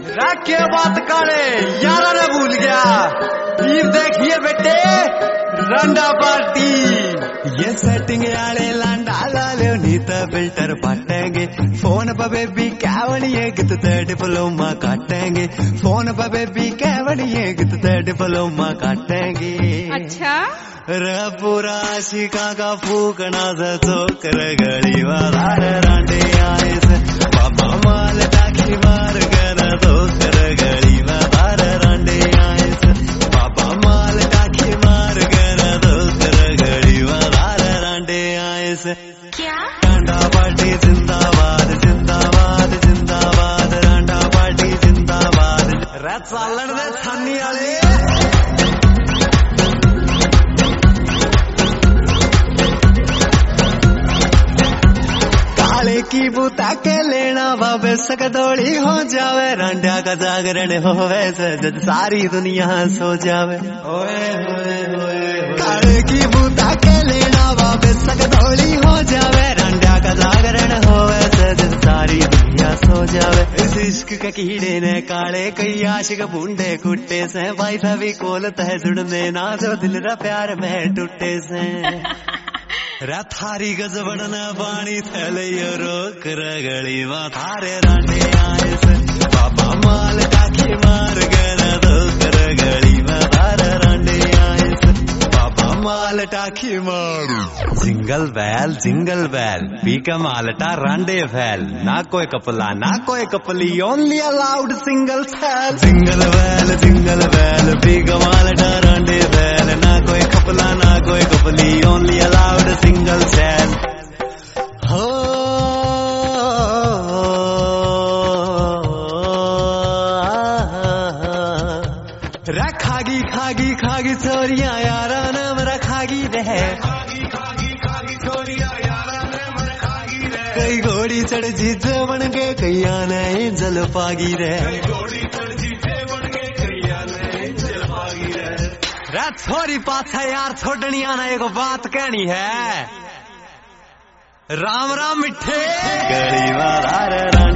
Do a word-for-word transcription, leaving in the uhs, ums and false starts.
रखे बात करे यारा ने भूल गया। ये देखिए बेटे रंडा पार्टी। ये सेटिंग आले लांडा लाले नीता फिल्टर पाटेंगे। फोन पर बेबी कैवड़िए कित डिप्लोमा काटेंगे। फोन पर बेबी कैवड़िए कित डिप्लोमा काटेंगे। अच्छा रे पूरा शिका का फूकना से चोकर गली वाला रांडे आए से बाबा माल टाकी मार कर दो कर गली वाला रांडे आए से बाबा माल टाकी मार कर दो कर गली वाला रांडे आए से। क्या रांडा पार्टी जिंदाबाद जिंदाबाद जिंदाबाद रांडा पार्टी जिंदाबाद। रे चालन दे छानी वाले की बूता के लेना बाबे सकदौड़ी हो जावे। रांडा का जागरण होवे जब सारी दुनिया सो जावे। ओए होए होए काले की बूता के लेना बाबे सकदौड़ी हो जावे। रांडा का जागरण होवे जब सारी दुनिया सो जावे। इस इश्क के कीड़े ने काले कई आशिक बूंदे कुट्टे से भाई सभी कोल तह जुड़ने ना जो दिल रा प्यार में टूटे से। थारी गजबन पानी थैले रोक रगड़ी वा थारे रांडे आए से बाबा माल टाकी मार कर दो कर गड़ी वा थारे रांडे आए से बाबा माल टाकी मार। जिंगल बैल जिंगल बैल पी का मालटा रांडे फैल ना कोई कपला ना कोई कपली ओनली अलाउड सिंगल फैल। जिंगल बैल जिंगल बैल पी का मालटा रांडे फैल ना कोई कपला ना कोई कपली ओनली अलाउड सिंगल सैल। हो रखागी खागी खागी छोरिया यारा नाम रखागी रहे। कई घोड़ी चढ़ जीते बन के कई आने जल पागी रहे। थोड़ी पाछा यार छोड़नी आना एक बात कहनी है। राम राम मिठे गली वाला